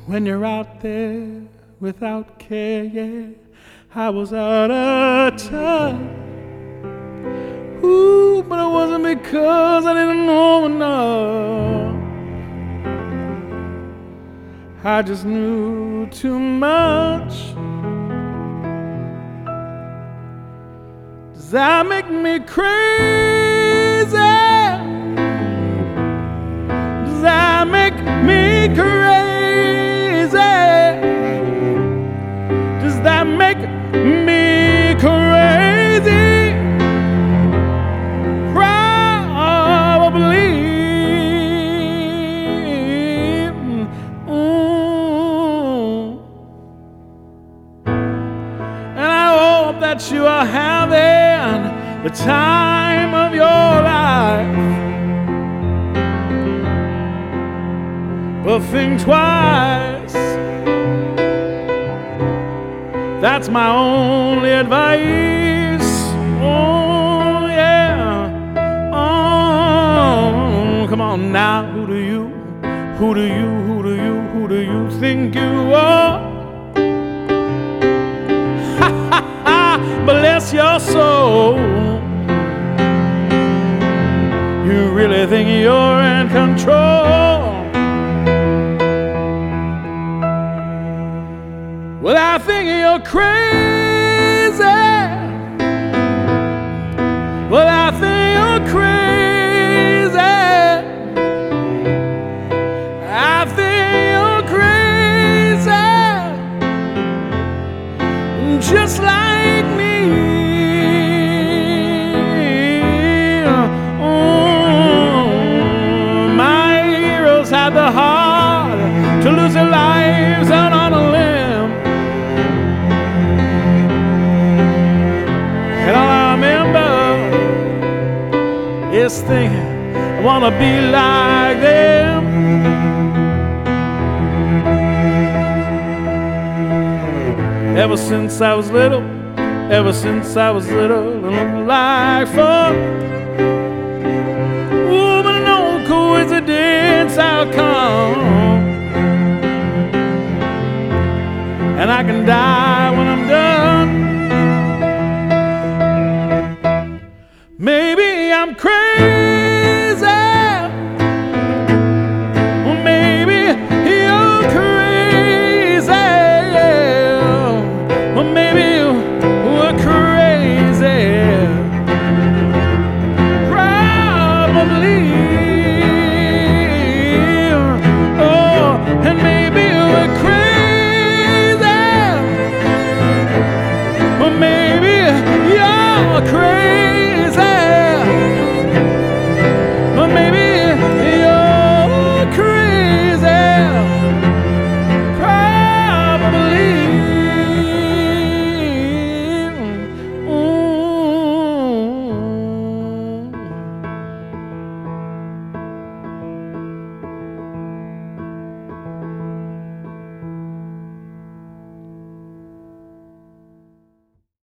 when you're out there without care, yeah, I was out of touch. Ooh, but it wasn't because I didn't know enough. I just knew too much. Does that make me crazy? Does that make me crazy? Does that make me crazy? Probably. And I hope that you are having the time of your life. But think twice. That's my only advice. Oh yeah. Oh, come on now. Who do you think you are? Ha ha ha. Bless your soul. You really think you're in control? Well, I think you're crazy. Well, I think you're crazy. I think you're crazy, just like me. My heroes had the heart to lose their lives out on a limb. And all I remember is thinking, I wanna be like them. Ever since I was little, it looked like fun. Ooh, but no coincidence, how come